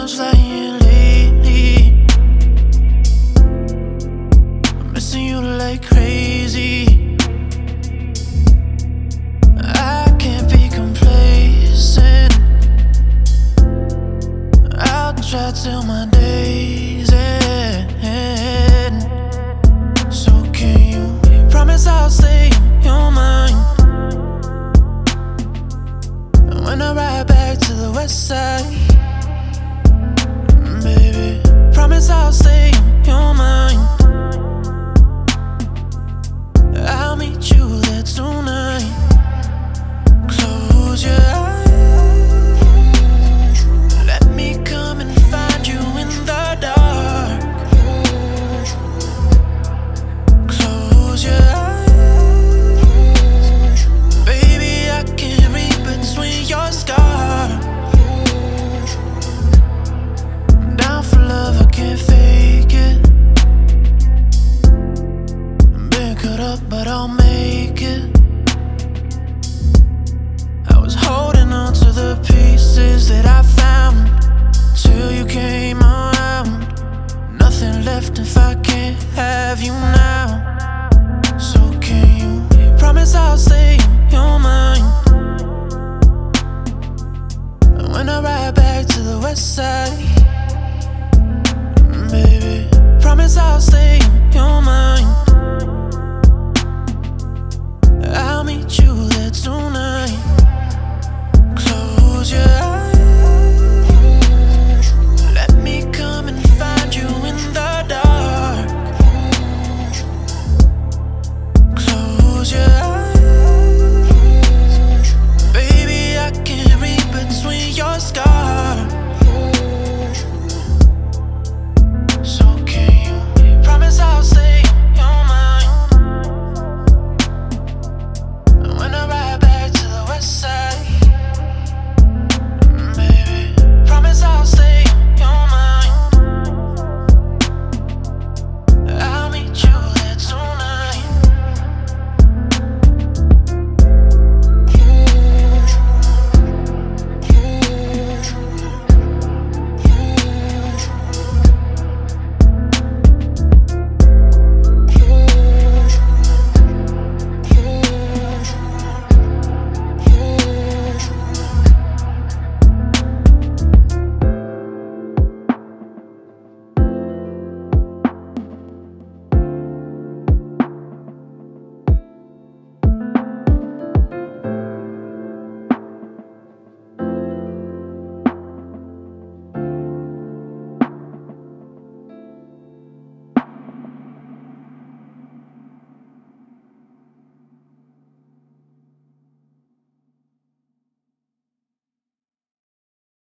much lying lately. I'm missing you like crazy. I can't be complacent. I'll try till my days end. So can you promise I'll stay in your mind? And when I ride back to the west side, baby, promise I'll stay in your mind. I'll meet you there tonight. Close your eyes, let me come and find you in the dark. Close your eyes, baby, I can read between your scars. I'm down for love, I can't fake it. Been cut up, but I'll make it. I was holding on to the pieces that I found till you came around. Nothing left if I can't have you now. So can you promise I'll stay in your mind? And when I ride back to the west side, baby, promise I'll stay in your mind.